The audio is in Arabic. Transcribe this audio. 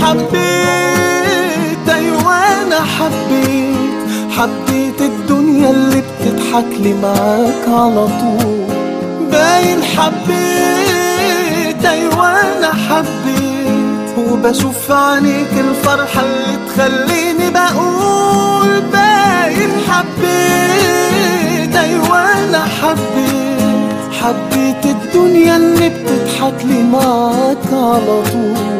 حبيت، أيوة أنا حبيت الدنيا اللي بتضحك لي معاك على طول. باين حبيت، أيوة أنا حبيت، وبشوف في عينيك الفرحة اللي تخليني بقول. باين حبيت، أيوة أنا حبيت الدنيا اللي بتضحك لي معاك على طول.